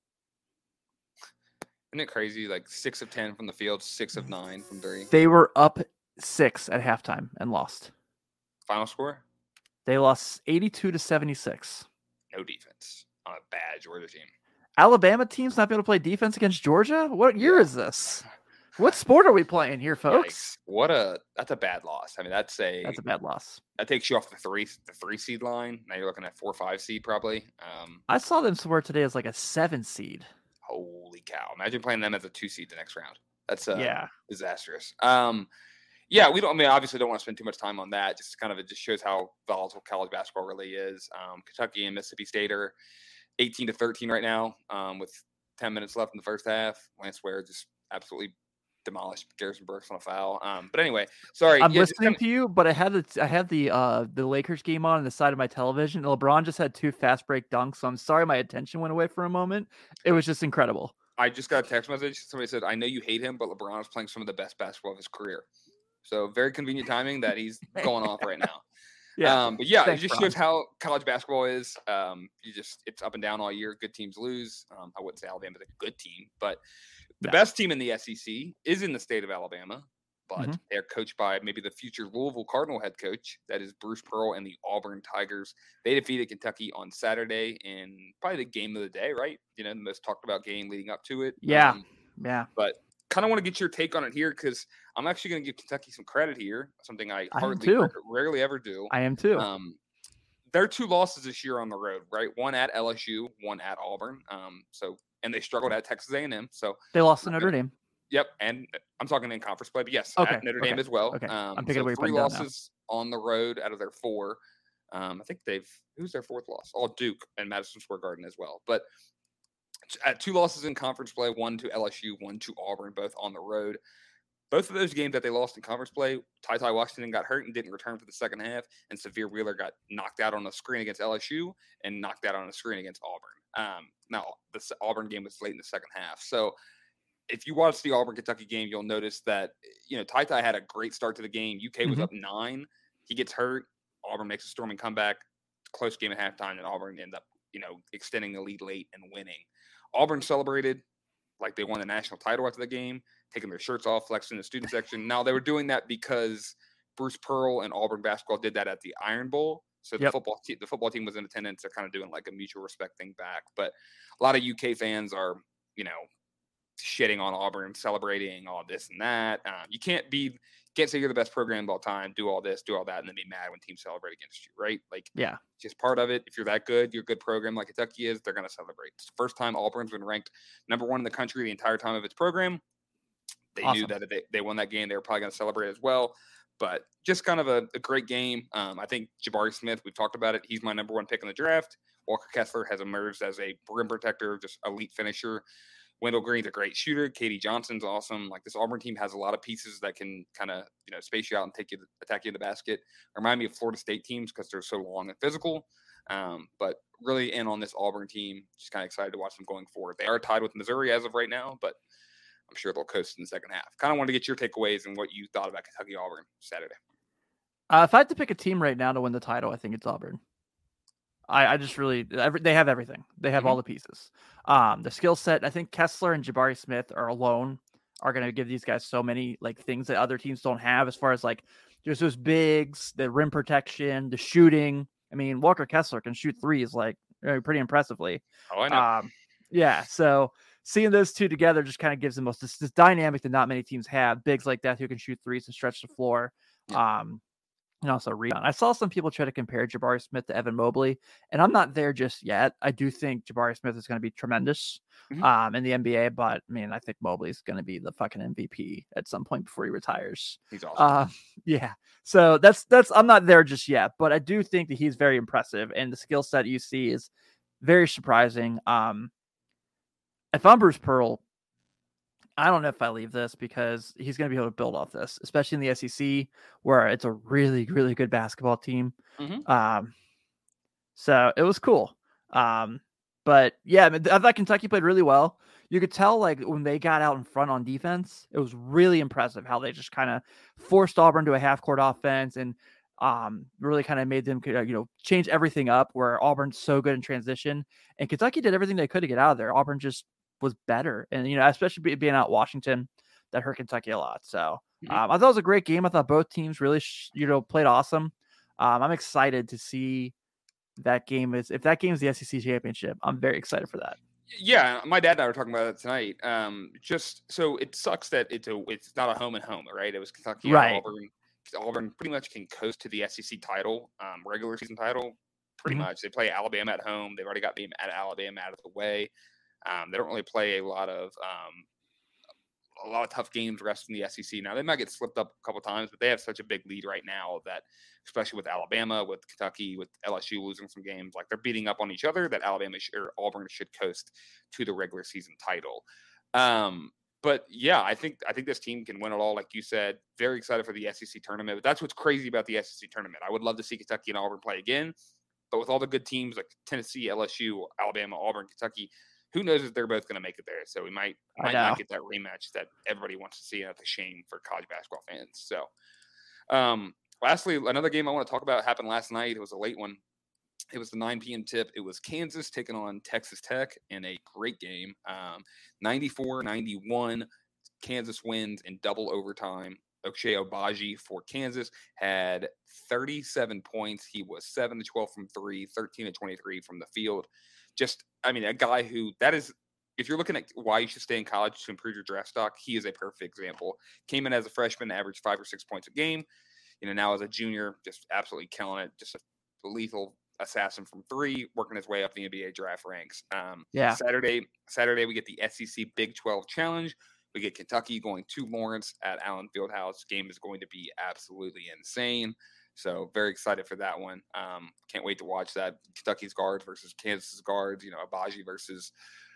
Isn't it crazy? Like six of ten from the field, six of nine from three. They were up six at halftime and lost. Final score? They lost eighty-two to seventy-six. No defense on a bad Georgia team. Alabama team's not be able to play defense against Georgia? What year yeah. is this? What sport are we playing here, folks? Yikes. What a that's a bad loss. I mean, that's a that's a bad loss. That takes you off the three the three seed line. Now you're looking at four or five seed probably. Um, I saw them somewhere today as like a seven seed. Holy cow! Imagine playing them as a two seed the next round. That's uh, yeah disastrous. Um, yeah, we don't. I mean, obviously, don't want to spend too much time on that. Just kind of it just shows how volatile college basketball really is. Um, Kentucky and Mississippi State are eighteen to thirteen right now, um, with ten minutes left in the first half. Lance Ware just absolutely demolished Garrison Brooks on a foul. Um, but anyway, sorry. I'm yeah, listening kinda... to you, but I had the I had the uh the Lakers game on on the side of my television. LeBron just had two fast break dunks, so I'm sorry my attention went away for a moment. It was just incredible. I just got a text message. Somebody said, "I know you hate him, but LeBron is playing some of the best basketball of his career." So very convenient timing that he's going off right now. Yeah, um, but yeah, Thanks, it just Bron. shows how college basketball is. Um, you just it's up and down all year. Good teams lose. Um, I wouldn't say Alabama's a good team, but the yeah. best team in the S E C is in the state of Alabama. But mm-hmm. they're coached by maybe the future Louisville Cardinal head coach. That is Bruce Pearl and the Auburn Tigers. They defeated Kentucky on Saturday in probably the game of the day, right? You know, the most talked about game leading up to it. Yeah, um, yeah. But kind of want to get your take on it here because I'm actually going to give Kentucky some credit here, something I, I hardly r- rarely ever do. I am too. Um, their two losses this year on the road, right? One at L S U, one at Auburn. Um, so and they struggled at Texas A and M. So they lost to Notre Dame. Yep, and I'm talking in conference play, but yes, okay. at Notre okay. Dame as well. Okay. Um, I'm picking so up three losses on the road out of their four. Um, I think they've who's their fourth loss? All Duke and Madison Square Garden as well. But at two losses in conference play, one to L S U, one to Auburn, both on the road. Both of those games that they lost in conference play, Ty Ty Washington got hurt and didn't return for the second half, and Severe Wheeler got knocked out on a screen against L S U and knocked out on a screen against Auburn. Um, now, the Auburn game was late in the second half. So if you watch the Auburn-Kentucky game, you'll notice that, you know, Ty Ty had a great start to the game. U K was mm-hmm. up nine. He gets hurt. Auburn makes a storming comeback. Close game at halftime, and Auburn ended up, you know, extending the lead late and winning. Auburn celebrated like they won the national title after the game, taking their shirts off, flexing the student section. Now, they were doing that because Bruce Pearl and Auburn basketball did that at the Iron Bowl. So the yep. football te- the football team was in attendance. They're kind of doing like a mutual respect thing back. But a lot of U K fans are, you know, shitting on Auburn, celebrating all this and that. Um, you can't be can't say you're the best program of all time, do all this, do all that, and then be mad when teams celebrate against you, right? Like, yeah, just part of it. If you're that good, you're a good program like Kentucky is, they're going to celebrate. It's the first time Auburn's been ranked number one in the country the entire time of its program. They awesome. knew that if they, they won that game, they were probably going to celebrate as well. But just kind of a, a great game. Um, I think Jabari Smith, we've talked about it. He's my number one pick in the draft. Walker Kessler has emerged as a rim protector, just elite finisher. Wendell Green's a great shooter. Katie Johnson's awesome. Like, this Auburn team has a lot of pieces that can kind of, you know, space you out and take you, attack you in the basket. Remind me of Florida State teams because they're so long and physical. Um, but really in on this Auburn team. Just kind of excited to watch them going forward. They are tied with Missouri as of right now, but I'm sure they'll coast in the second half. Kind of wanted to get your takeaways and what you thought about Kentucky Auburn Saturday. Uh, if I had to pick a team right now to win the title, I think it's Auburn. I, I just really every, they have everything. They have mm-hmm. all the pieces. Um, the skill set. I think Kessler and Jabari Smith are alone are going to give these guys so many like things that other teams don't have. As far as like just those bigs, the rim protection, the shooting. I mean, Walker Kessler can shoot threes like pretty impressively. Oh, I know. Um, yeah. So seeing those two together just kind of gives them most this, this dynamic that not many teams have. Bigs like that who can shoot threes and stretch the floor. Yeah. Um, And also rebound. I saw some people try to compare Jabari Smith to Evan Mobley, and I'm not there just yet. I do think Jabari Smith is going to be tremendous mm-hmm. um, in the N B A, but I mean, I think Mobley's going to be the fucking M V P at some point before he retires. He's awesome. Uh, yeah. So that's that's I'm not there just yet, but I do think that he's very impressive, and the skill set you see is very surprising. Um, if I'm Bruce Pearl, I don't know if I leave this because he's going to be able to build off this, especially in the S E C where it's a really, really good basketball team. Mm-hmm. Um, so it was cool. Um, but yeah, I thought Kentucky played really well. you could tell like when they got out in front on defense, it was really impressive how they just kind of forced Auburn to a half court offense and um, really kind of made them, you know, change everything up where Auburn's so good in transition and Kentucky did everything they could to get out of there. Auburn just was better. And, you know, especially being out Washington, that hurt Kentucky a lot. So Mhm. um, I thought it was a great game. I thought both teams really, sh- you know, played awesome. Um, I'm excited to see that game is, if that game is the S E C championship, I'm very excited for that. Yeah, my dad and I were talking about it tonight. Um, just so it sucks that it's a it's not a home and home, right? It was Kentucky and Right. Auburn. Auburn pretty much can coast to the S E C title, um, regular season title, pretty Mhm. much. They play Alabama at home. They've already got the at Alabama out of the way. Um, they don't really play a lot of um, a lot of tough games rest in the S E C. Now they might get slipped up a couple times, but they have such a big lead right now that, especially with Alabama, with Kentucky, with L S U losing some games, like they're beating up on each other. That Alabama sh- or Auburn should coast to the regular season title. Um, but yeah, I think I think this team can win it all, like you said. Very excited for the S E C tournament. But that's what's crazy about the S E C tournament. I would love to see Kentucky and Auburn play again, but with all the good teams like Tennessee, L S U, Alabama, Auburn, Kentucky, who knows if they're both going to make it there? So we might I might know. not get that rematch that everybody wants to see. And that's a shame for college basketball fans. So, um, lastly, another game I want to talk about happened last night. It was a late one. It was the nine p.m. tip. It was Kansas taking on Texas Tech in a great game. Um, ninety-four ninety-one. Kansas wins in double overtime. Ochai Agbaji for Kansas had thirty-seven points. He was seven to twelve from three, thirteen to twenty-three from the field. Just, I mean, a guy who, that is, if you're looking at why you should stay in college to improve your draft stock, he is a perfect example. Came in as a freshman, averaged five or six points a game. You know, now as a junior, just absolutely killing it. Just a lethal assassin from three, working his way up the N B A draft ranks. Um, Yeah. Saturday, Saturday we get the S E C Big twelve Challenge. We get Kentucky going to Lawrence at Allen Fieldhouse. Game is going to be absolutely insane. So very excited for that one. Um, can't wait to watch that. Kentucky's guards versus Kansas's guards. You know, Agbaji versus,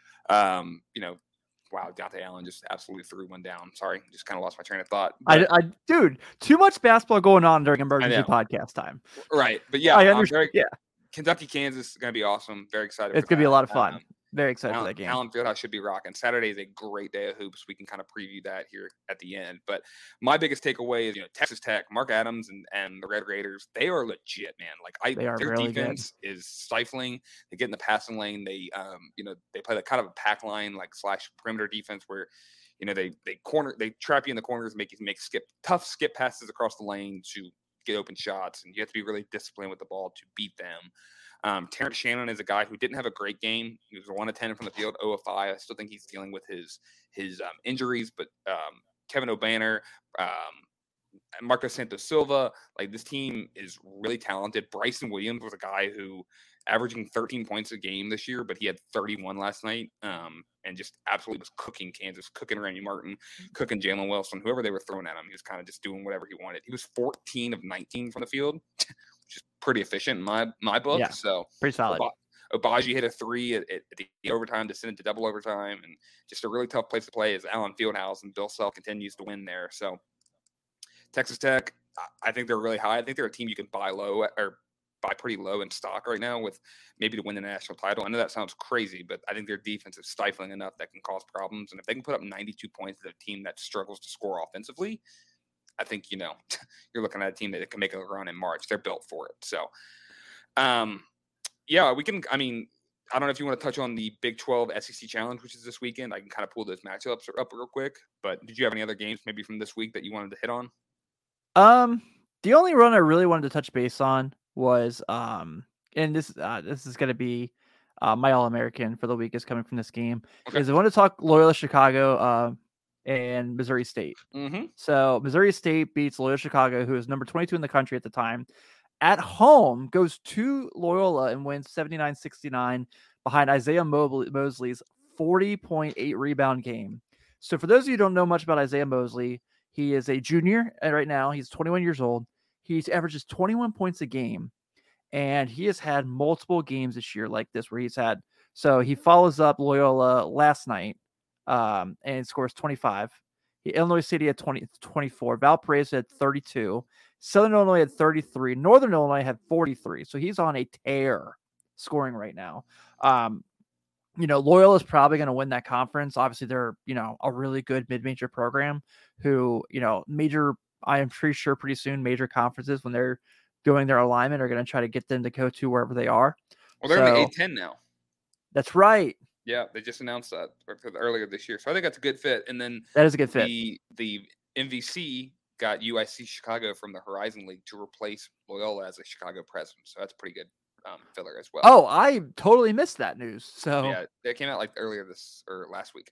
um, you know, wow, Dante Allen just absolutely threw one down. Sorry, just kind of lost my train of thought. But, I, I, dude, too much basketball going on during emergency podcast time. Right, but yeah, I I'm understand. very, yeah, Kentucky Kansas is going to be awesome. Very excited. it's going to be a lot of fun. Um, Very excited Allen, for that game. Allen Fieldhouse should be rocking. Saturday is a great day of hoops. We can kind of preview that here at the end. But my biggest takeaway is, you know, Texas Tech, Mark Adams, and, and the Red Raiders. They are legit, man. Like I, They are their really defense is stifling. They get in the passing lane. They, um, you know, they play that kind of a pack line like slash perimeter defense where, you know, they they corner, they trap you in the corners, make you make skip tough skip passes across the lane to get open shots, and you have to be really disciplined with the ball to beat them. Um, Terrence Shannon is a guy who didn't have a great game. He was one of ten from the field, zero of five. I still think he's dealing with his his um, injuries, but um, Kevin O'Banner, um, Marcos Santos Silva, like this team is really talented. Bryson Williams was a guy who averaging thirteen points a game this year, but he had thirty-one last night, um, and just absolutely was cooking Kansas, cooking Randy Martin, cooking Jalen Wilson, whoever they were throwing at him. He was kind of just doing whatever he wanted. He was fourteen of nineteen from the field, which is pretty efficient in my my book. Yeah, so pretty solid. Agbaji hit a three at, at the overtime to send it to double overtime, and just a really tough place to play as Allen Fieldhouse, and Bill Self continues to win there. So Texas Tech, I think they're really high. I think they're a team you can buy low or buy pretty low in stock right now with maybe to win the national title. I know that sounds crazy, but I think their defense is stifling enough that can cause problems. And if they can put up ninety-two points at a team that struggles to score offensively, I think, you know, you're looking at a team that can make a run in March. They're built for it. So, um, yeah, we can, I mean, I don't know if you want to touch on the Big twelve S E C Challenge, which is this weekend. I can kind of pull those matchups up real quick. But did you have any other games maybe from this week that you wanted to hit on? Um, the only run I really wanted to touch base on was, um, and this uh, this is going to be uh, my All-American for the week is coming from this game, Okay. is I want to talk Loyola Chicago uh, and Missouri State. Mm-hmm. So Missouri State beats Loyola Chicago, who is number twenty-two in the country at the time. At home, goes to Loyola and wins seventy-nine sixty-nine behind Isaiah Mosley's forty point eight rebound game. So for those of you who don't know much about Isaiah Mosley, he is a junior right now. He's twenty-one years old. He averages twenty-one points a game, and he has had multiple games this year like this where he's had. So he follows up Loyola last night um, and scores twenty-five. He, Illinois City had twenty, twenty-four. Valparaiso had thirty-two. Southern Illinois had thirty-three. Northern Illinois had forty-three. So he's on a tear scoring right now. Um, you know, Loyola is probably going to win that conference. Obviously, they're, you know, a really good mid-major program who, you know, major, I am pretty sure pretty soon major conferences when they're doing their alignment are going to try to get them to go to wherever they are. Well, they're so, in the A ten now. That's right. Yeah, they just announced that earlier this year. So I think that's a good fit. And then that is a good fit. The, the M V C got U I C Chicago from the Horizon League to replace Loyola as a Chicago president. So that's pretty good um, filler as well. Oh, I totally missed that news. So yeah, it came out like earlier this or last week.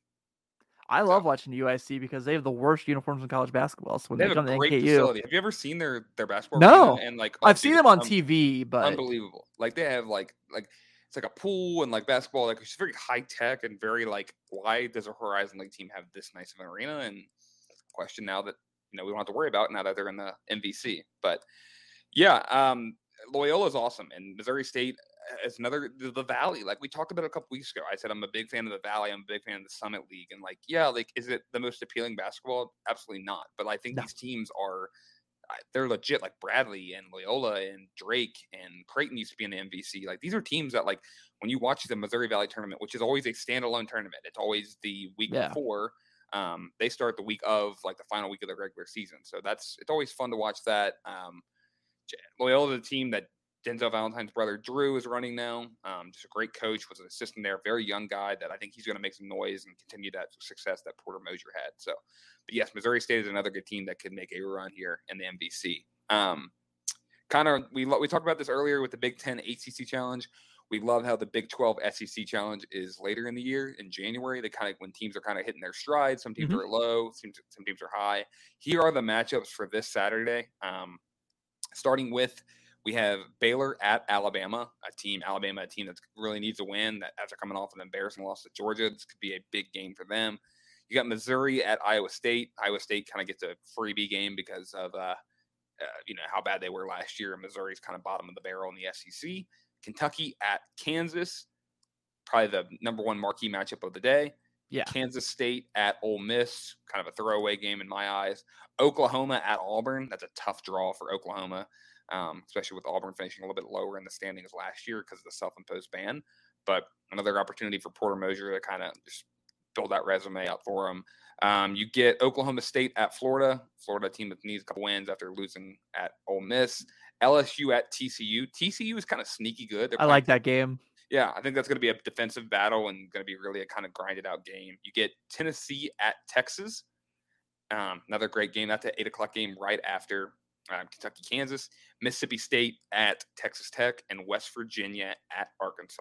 I love so. watching U I C because they have the worst uniforms in college basketball. So when they, they come have a to great N K U, facility. Have you ever seen their their basketball? No, and like I've seen them on um, T V, but unbelievable. Like they have like like it's like a pool and like basketball. Like it's very high tech and very like. Why does a Horizon League team have this nice of an arena? And question now that you know we don't have to worry about now that they're in the M V C. But yeah, um, Loyola is awesome, and Missouri State is another the, the Valley. Like we talked about a couple weeks ago, I said I'm a big fan of the Valley. I'm a big fan of the Summit League, and like yeah, like is it the most appealing basketball? Absolutely not. But I think no. these teams are they're legit. Like Bradley and Loyola and Drake and Creighton used to be in the M V C. Like these are teams that like when you watch the Missouri Valley tournament, which is always a standalone tournament, it's always the week yeah. before. Um, they start the week of like the final week of the regular season. So that's, it's always fun to watch that. Um, Loyola, the team that Denzel Valentine's brother Drew is running now. Um, just a great coach, was an assistant there, very young guy that I think he's going to make some noise and continue that success that Porter Moser had. So, but yes, Missouri State is another good team that could make a run here in the M V C. Um, kind of, we, we talked about this earlier with the Big Ten A C C Challenge. We love how the Big twelve S E C Challenge is later in the year in January. They kind of when teams are kind of hitting their stride. Some teams mm-hmm. are low, some, some teams are high. Here are the matchups for this Saturday. Um, starting with we have Baylor at Alabama, a team Alabama, a team that really needs a win. That after coming off an embarrassing loss to Georgia, this could be a big game for them. You got Missouri at Iowa State. Iowa State kind of gets a freebie game because of uh, uh, you know how bad they were last year. Missouri's kind of bottom of the barrel in the S E C. Kentucky at Kansas, probably the number one marquee matchup of the day. Yeah. Kansas State at Ole Miss, kind of a throwaway game in my eyes. Oklahoma at Auburn, that's a tough draw for Oklahoma, um, especially with Auburn finishing a little bit lower in the standings last year because of the self-imposed ban. But another opportunity for Porter Moser to kind of just build that resume out for him. Um, you get Oklahoma State at Florida. Florida team that needs a couple wins after losing at Ole Miss. L S U at T C U. T C U is kind of sneaky good. They're I like that game. Yeah, I think that's going to be a defensive battle and going to be really a kind of grinded out game. You get Tennessee at Texas. Um, another great game. That's an eight o'clock game right after um, Kentucky, Kansas. Mississippi State at Texas Tech, and West Virginia at Arkansas.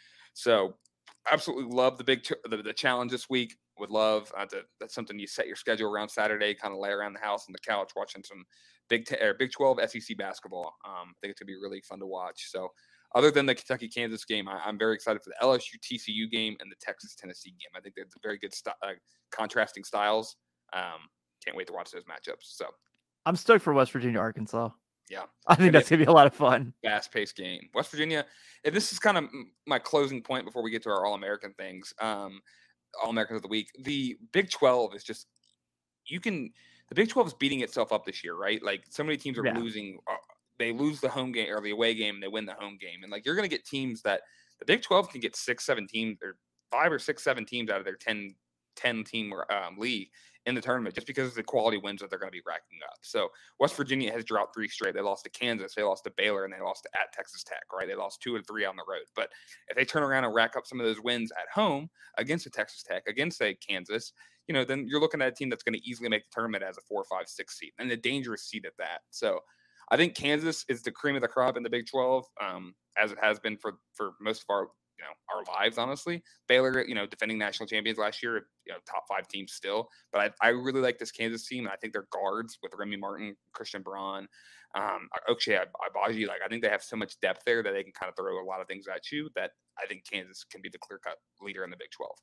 So absolutely love the big ch- the, the challenge this week. Would love uh, to, that's something you set your schedule around Saturday, kind of lay around the house on the couch watching some Big Ten or Big twelve S E C basketball. Um, I think it's gonna be really fun to watch. So, other than the Kentucky Kansas game, I, I'm very excited for the L S U T C U game and the Texas Tennessee game. I think they're very good st- uh, contrasting styles. Um, can't wait to watch those matchups. So, I'm stoked for West Virginia Arkansas. Yeah, I think that's gonna be a lot of fun. Fast paced game. West Virginia. And this is kind of my closing point before we get to our All American things. Um, All Americans of the week. The Big twelve is just you can. The Big twelve is beating itself up this year, right? Like so many teams are yeah. losing. Uh, they lose the home game or the away game, and they win the home game. And like you're going to get teams that the Big twelve can get six, seven teams or five or six, seven teams out of their ten, ten team um, league in the tournament just because of the quality wins that they're going to be racking up. So West Virginia has dropped three straight. They lost to Kansas, they lost to Baylor, and they lost to at Texas Tech, right? They lost two and three on the road. But if they turn around and rack up some of those wins at home against a Texas Tech, against a Kansas, you know, then you're looking at a team that's going to easily make the tournament as a four, five, six seed and a dangerous seed at that. So I think Kansas is the cream of the crop in the Big twelve, um, as it has been for, for most of our, you know, our lives, honestly. Baylor, you know, defending national champions last year, you know, top five teams still. But I, I really like this Kansas team. And I think their guards with Remy Martin, Christian Braun, um, Ochai Agbaji, like I think they have so much depth there that they can kind of throw a lot of things at you that I think Kansas can be the clear-cut leader in the Big twelve.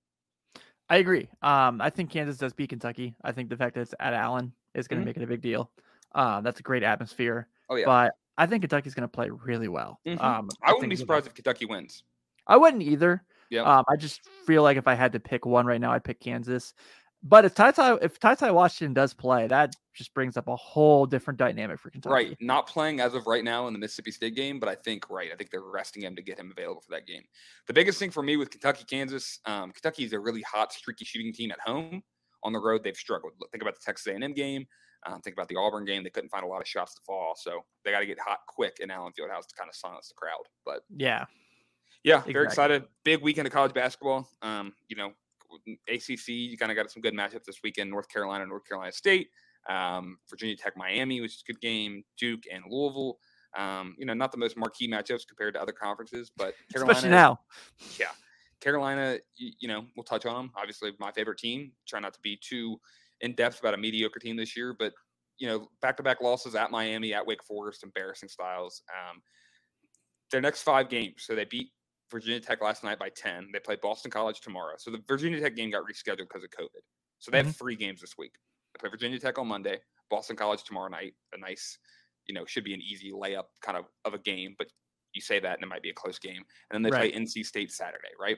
I agree. Um, I think Kansas does beat Kentucky. I think the fact that it's at Allen is going to mm-hmm. make it a big deal. Uh, that's a great atmosphere. Oh yeah. But I think Kentucky's going to play really well. Mm-hmm. Um, I, I wouldn't be surprised if Kentucky wins. I wouldn't either. Yeah. Um, I just feel like if I had to pick one right now, I'd pick Kansas. But if Ty Ty if Ty Ty Washington does play, that just brings up a whole different dynamic for Kentucky. Right. Not playing as of right now in the Mississippi State game, but I think, right, I think they're resting him to get him available for that game. The biggest thing for me with Kentucky, Kansas, um, Kentucky is a really hot, streaky shooting team at home. On the road, they've struggled. Think about the Texas A and M game. Um, think about the Auburn game. They couldn't find a lot of shots to fall. So they got to get hot quick in Allen Fieldhouse to kind of silence the crowd. But yeah. Yeah, exactly. Very excited. Big weekend of college basketball. Um, you know, A C C, you kind of got some good matchups this weekend. North Carolina, North Carolina State. Um, Virginia Tech, Miami, which is a good game. Duke and Louisville. Um, you know, not the most marquee matchups compared to other conferences, but Carolina. Especially now. Yeah. Carolina, you, you know, we'll touch on them. Obviously, my favorite team. Try not to be too in-depth about a mediocre team this year, but, you know, back-to-back losses at Miami, at Wake Forest, embarrassing styles. Um, their next five games, so they beat Virginia Tech last night by ten. They play Boston College tomorrow. So the Virginia Tech game got rescheduled because of COVID. So they mm-hmm. have three games this week. They play Virginia Tech on Monday, Boston College tomorrow night. A nice, you know, should be an easy layup kind of of a game, but you say that and it might be a close game. And then they right. play N C State Saturday, right?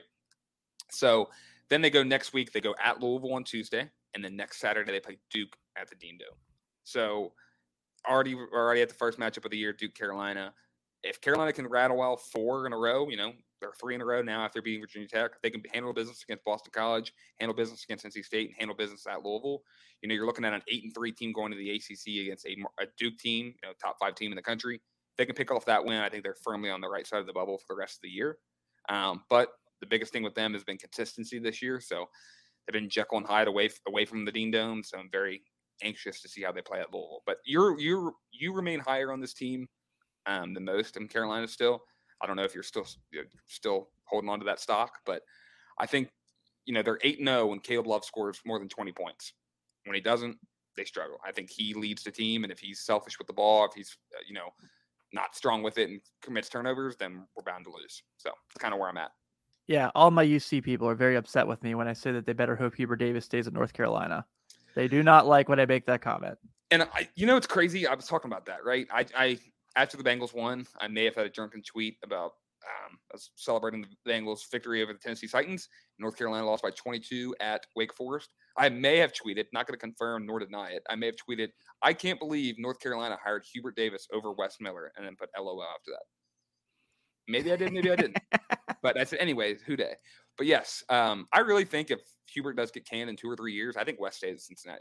So then they go next week. They go at Louisville on Tuesday, and then next Saturday they play Duke at the Dean Dome. So already already at the first matchup of the year, Duke Carolina. If Carolina can rattle out four in a row, you know, they're three in a row now after beating Virginia Tech. They can handle business against Boston College, handle business against N C State, and handle business at Louisville. You know, you're looking at an eight and three team going to the A C C against a, a Duke team, you know, top five team in the country. If they can pick off that win, I think they're firmly on the right side of the bubble for the rest of the year. Um, but the biggest thing with them has been consistency this year. So they've been Jekyll and Hyde away away from the Dean Dome. So I'm very anxious to see how they play at Louisville. But you're you you remain higher on this team um, than most in Carolina still. I don't know if you're still you're still holding on to that stock, but I think you know they're eight and zero when Caleb Love scores more than twenty points. When he doesn't, they struggle. I think he leads the team, and if he's selfish with the ball, if he's uh, you know not strong with it and commits turnovers, then we're bound to lose. So that's kind of where I'm at. Yeah, all my U C people are very upset with me when I say that they better hope Hubert Davis stays at North Carolina. They do not like when I make that comment. And I, you know, it's crazy. I was talking about that, right? I, I after the Bengals won, I may have had a drunken tweet about um, I was celebrating the Bengals' victory over the Tennessee Titans. North Carolina lost by twenty-two at Wake Forest. I may have tweeted, not going to confirm nor deny it. I may have tweeted, I can't believe North Carolina hired Hubert Davis over Wes Miller, and then put L O L after that. Maybe I did, maybe I didn't. But I said, anyways, who day? But yes, um, I really think if Hubert does get canned in two or three years, I think Wes stays in Cincinnati.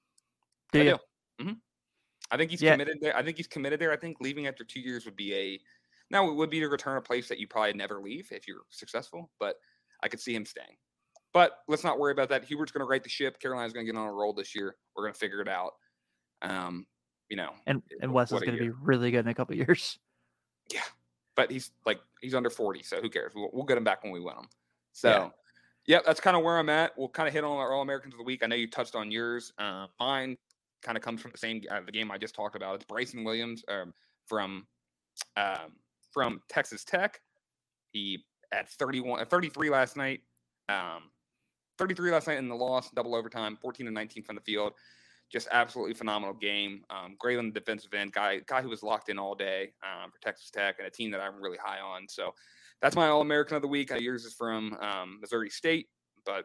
Do I you? do. Mm-hmm. I think he's yeah. committed there. I think he's committed there. I think leaving after two years would be a now it would be to return a place that you probably never leave if you're successful. But I could see him staying. But let's not worry about that. Hubert's going to right the ship. Carolina's going to get on a roll this year. We're going to figure it out. Um, you know, and and Wes is going to be really good in a couple of years. Yeah. But he's like he's under forty, so who cares? We'll, we'll get him back when we win him. So, yeah, yeah that's kind of where I'm at. We'll kind of hit on our All Americans of the week. I know you touched on yours. Uh, mine kind of comes from the same uh, the game I just talked about. It's Bryson Williams um, from um, from Texas Tech. He at thirty-one, thirty-three last night. Um, thirty-three last night in the loss, double overtime, fourteen and nineteen from the field. Just absolutely phenomenal game. Um, great on the defensive end, guy guy who was locked in all day um, for Texas Tech and a team that I'm really high on. So that's my All-American of the week. Uh, yours is from um, Missouri State. But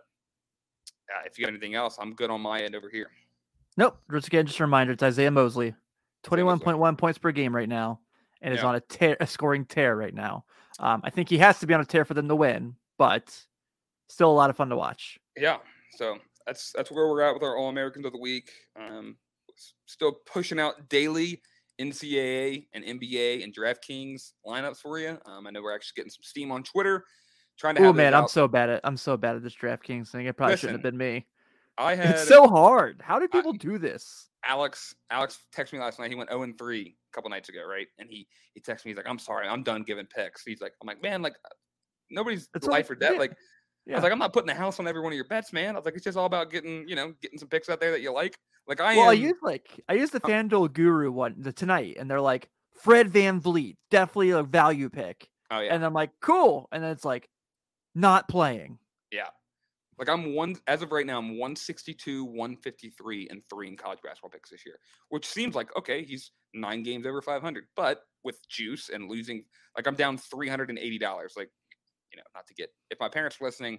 uh, if you have anything else, I'm good on my end over here. Nope. Just again, just a reminder, it's Isaiah Mosley, twenty-one point one points per game right now, and yeah. is on a tear, a scoring tear right now. Um, I think he has to be on a tear for them to win, but still a lot of fun to watch. Yeah. So. That's that's where we're at with our All-Americans of the week. Um, still pushing out daily N C double A and N B A and DraftKings lineups for you. Um, I know we're actually getting some steam on Twitter. Trying to. Oh man, I'm so bad at I'm so bad at this DraftKings thing. It probably Listen, shouldn't have been me. I had it's so hard. How do people I, do this? Alex Alex texted me last night. He went oh and three a couple nights ago, right? And he he texted me. He's like, "I'm sorry, I'm done giving picks." He's like, "I'm like, man, like nobody's it's life or death, yeah. like." Yeah. I was like, I'm not putting a house on every one of your bets, man. I was like, it's just all about getting, you know, getting some picks out there that you like. Like I well, am. I use like I use the FanDuel Guru one the tonight, and they're like Fred VanVleet, definitely a value pick. Oh yeah. And I'm like, cool. And then it's like, not playing. Yeah. Like I'm one as of right now, I'm one sixty-two, one fifty-three, and three in college basketball picks this year, which seems like okay, he's nine games over five hundred, but with juice and losing, like I'm down three hundred eighty dollars. Like. You know, not to get, if my parents are listening,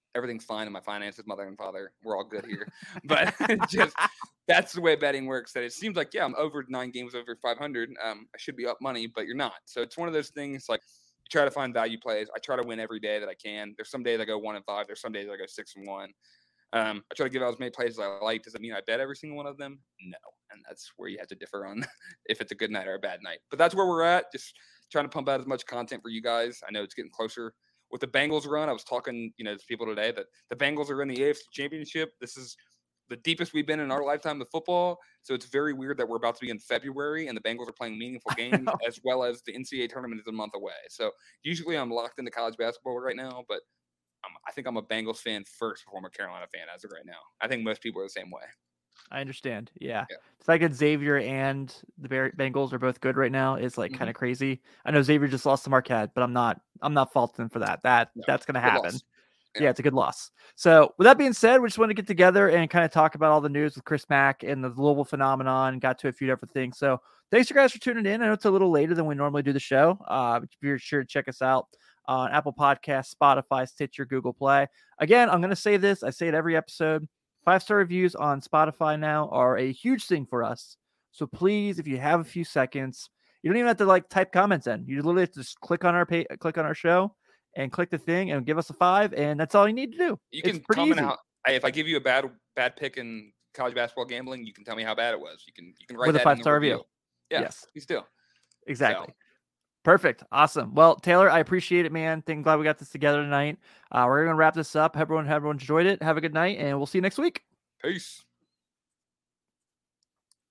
everything's fine in my finances, mother and father. We're all good here. But just that's the way betting works. That it seems like, yeah, I'm over nine games over five hundred. Um, I should be up money, but you're not. So it's one of those things like you try to find value plays. I try to win every day that I can. There's some days I go one and five. There's some days I go six and one. Um, I try to give out as many plays as I like. Does it mean I bet every single one of them? No. And that's where you have to differ on if it's a good night or a bad night. But that's where we're at. Just trying to pump out as much content for you guys. I know it's getting closer. With the Bengals run, I was talking, you know, to people today that the Bengals are in the A F C Championship. This is the deepest we've been in our lifetime of football. So it's very weird that we're about to be in February and the Bengals are playing meaningful games as well as the N C double A tournament is a month away. So usually I'm locked into college basketball right now, but I'm, I think I'm a Bengals fan first before I'm a Carolina fan as of right now. I think most people are the same way. I understand. Yeah. yeah. It's like Xavier and the Bengals are both good right now. It's like mm-hmm. kind of crazy. I know Xavier just lost to Marquette, but I'm not, I'm not faulting them for that. That no, that's going to happen. Yeah. yeah, it's a good loss. So with that being said, we just want to get together and kind of talk about all the news with Chris Mack and the Louisville phenomenon, got to a few different things. So thanks you guys for tuning in. I know it's a little later than we normally do the show. Uh, but be sure to check us out on Apple Podcasts, Spotify, Stitcher, Google Play. Again, I'm going to say this. I say it every episode. Five-star reviews on Spotify now are a huge thing for us. So please, if you have a few seconds, you don't even have to like type comments in. You literally have to just click on our pay, click on our show and click the thing and give us a five. And that's all you need to do. You can comment out. If I give you a bad bad pick in college basketball gambling, you can tell me how bad it was. You can you can write with that a five-star review. review. Yeah, yes, please do. Exactly. So. Perfect. Awesome. Well, Taylor, I appreciate it, man. Thank glad we got this together tonight. Uh, we're going to wrap this up. Everyone, everyone enjoyed it. Have a good night, and we'll see you next week. Peace.